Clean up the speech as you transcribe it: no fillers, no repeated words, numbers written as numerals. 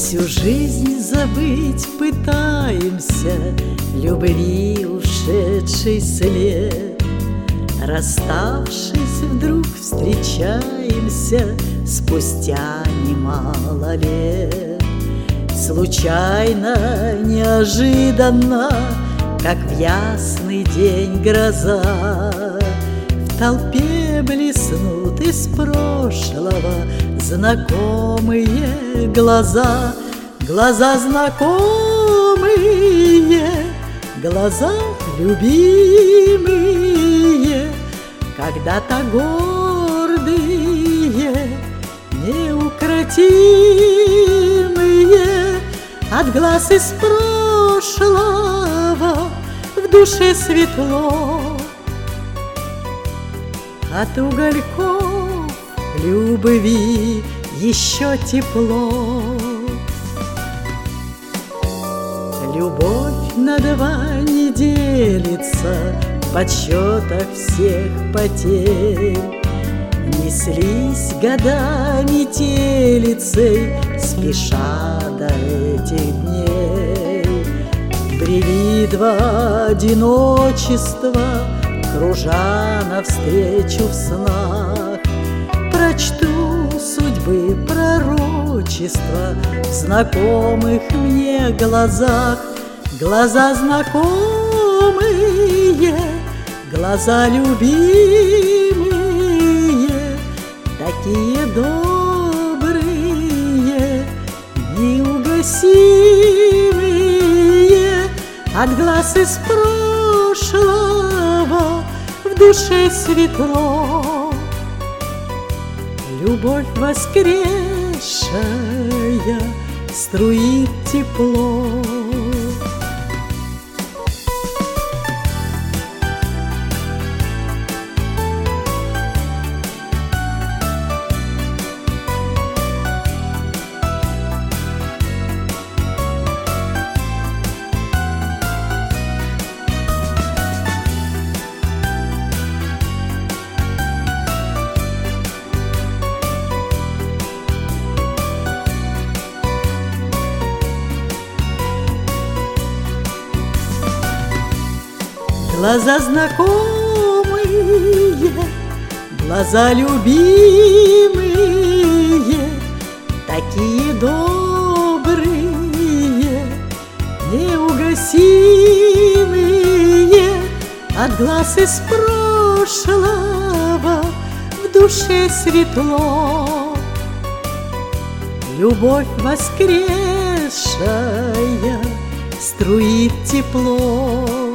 Всю жизнь забыть пытаемся любви ушедший след. Расставшись, вдруг встречаемся спустя немало лет. Случайно, неожиданно, как в ясный день гроза, в толпе блеснут из прошлого знакомые глаза. Глаза знакомые, глаза любимые, когда-то гордые, неукротимые. От глаз из прошлого в душе светло, от угольков любви еще тепло. Любовь на два не делится в подсчетах всех потерь. Неслись года метелицей, спеша до этих дней. Брели два одиночества, кружа навстречу в снах. Прочту судьбы пророчества в знакомых мне глазах. Глаза знакомые, глаза любимые, такие добрые, неугасимые. От глаз из прошлого в душе светло. Любовь воскресшая струит тепло. Глаза знакомые, глаза любимые, такие добрые, неугасимые. От глаз из прошлого в душе светло. Любовь воскресшая струит тепло.